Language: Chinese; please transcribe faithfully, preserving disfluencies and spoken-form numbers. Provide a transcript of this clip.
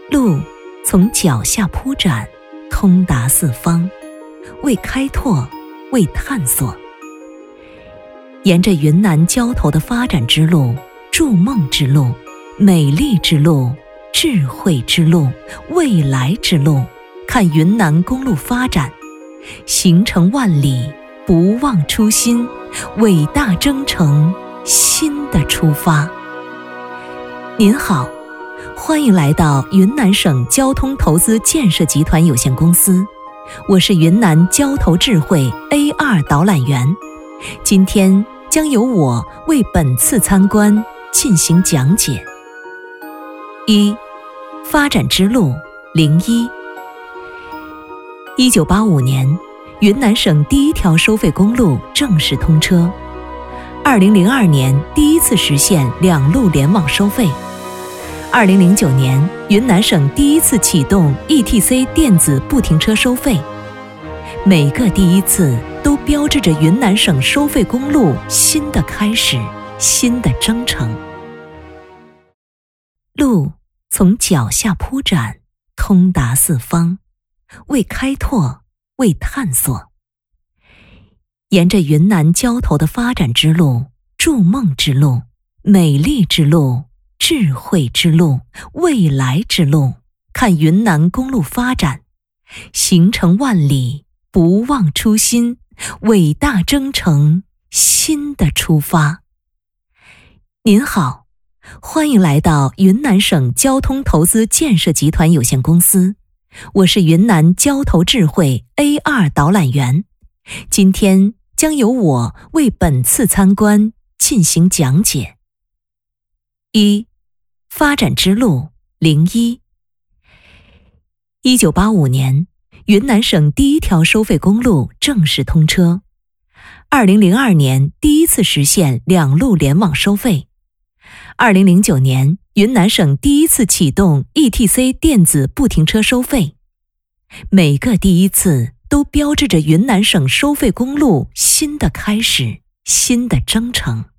路从脚下铺展，通达四方，为开拓，为探索。沿着云南交头的发展之路、筑梦之路、美丽之路、智慧之路、未来之路，看云南公路发展，行程万里，不忘初心，伟大征程，新的出发。您好，欢迎来到云南省交通投资建设集团有限公司，我是云南交投智慧 A 二 导览员，今天将由我为本次参观进行讲解。一、发展之路零一。一九八五年，云南省第一条收费公路正式通车。二零零二年，第一次实现两路联网收费。二零零九年，云南省第一次启动 E T C 电子不停车收费。每个第一次都标志着云南省收费公路新的开始，新的征程。路从脚下铺展，通达四方，为开拓，为探索。沿着云南交头的发展之路、筑梦之路、美丽之路、智慧之路、未来之路，看云南公路发展，行程万里，不忘初心，伟大征程，新的出发。您好，欢迎来到云南省交通投资建设集团有限公司，我是云南交投智慧 A 二 导览员，今天将由我为本次参观进行讲解。一、发展之路零一。一九八五年，云南省第一条收费公路正式通车。二零零二年，第一次实现两路联网收费。二零零九年，云南省第一次启动 E T C 电子不停车收费。每个第一次都标志着云南省收费公路新的开始，新的征程。